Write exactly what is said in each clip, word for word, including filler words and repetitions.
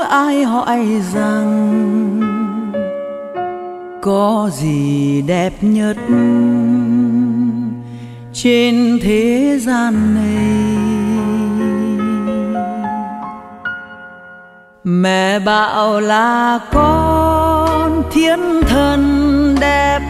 ai hỏi rằng có gì đẹp nhất trên thế gian này. Mẹ bảo là con thiên thần đẹp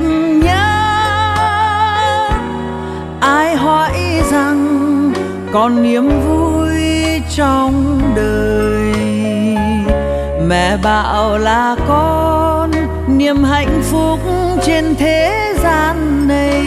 nhất. Ai hỏi rằng con niềm vui trong đời, mẹ bảo là con niềm hạnh phúc trên thế gian này.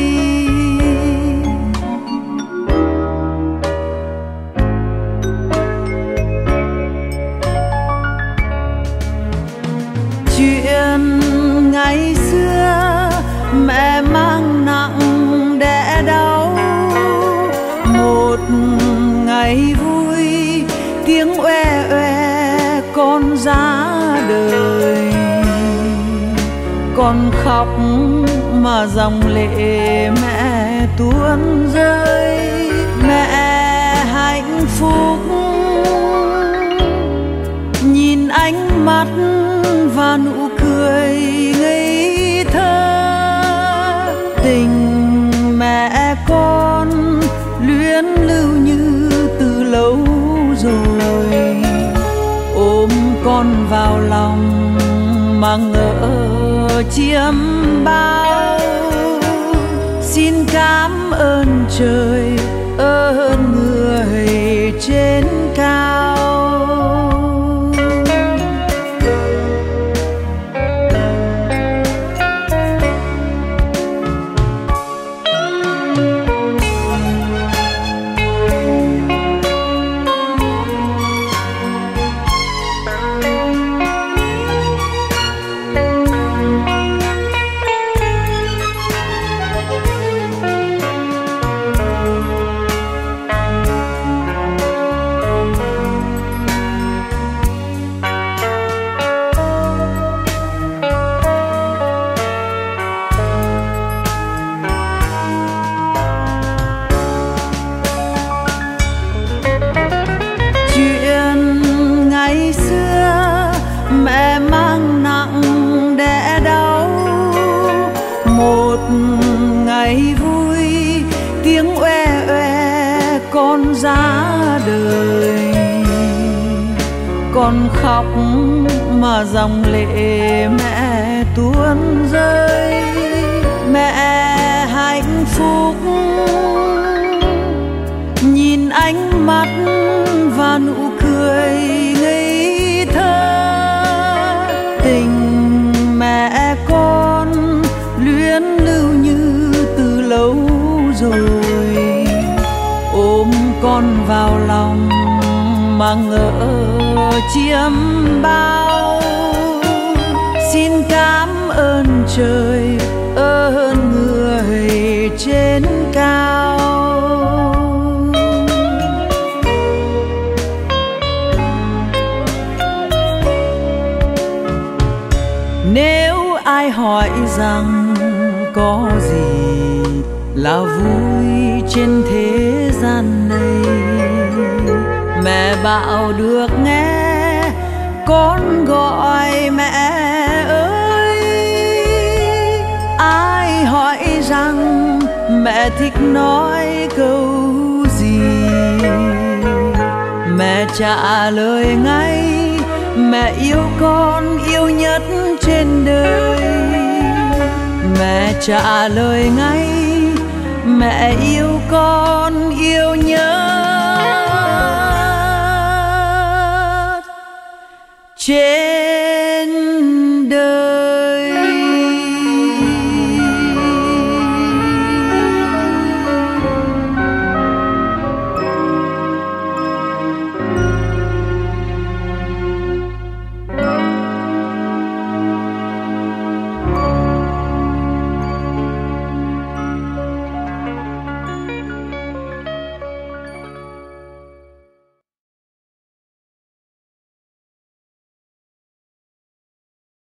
Chuyện ngày xưa mẹ mang nặng đẻ đau, một ngày vui tiếng oe oe con ra đời. Con khóc mà dòng lệ mẹ tuôn rơi. Mẹ hạnh phúc nhìn ánh mắt và nụ cười ngây thơ. Tình mẹ con luyến lưu như từ lâu rồi, ôm con vào lòng mà ngỡ chiêm bao. Xin cảm ơn trời, ơn người trên cao. Mẹ mang nặng đẻ đau, một ngày vui tiếng oe oe con ra đời. Con khóc mà dòng lệ mẹ tuôn rơi. Mẹ hạnh phúc nhìn ánh mắt và nụ cười ngây thơ. Tình mẹ con luyến lưu như từ lâu rồi, ôm con vào lòng mà ngỡ chiêm bao. Xin cảm ơn trời, ơn người trên cao. Nếu ai hỏi rằng có gì là vui trên thế gian này, mẹ bảo được nghe con gọi mẹ ơi. Ai hỏi rằng mẹ thích nói câu gì, mẹ trả lời ngay mẹ yêu con yêu nhất trên đời. Mẹ trả lời ngay mẹ yêu con yêu nhất trên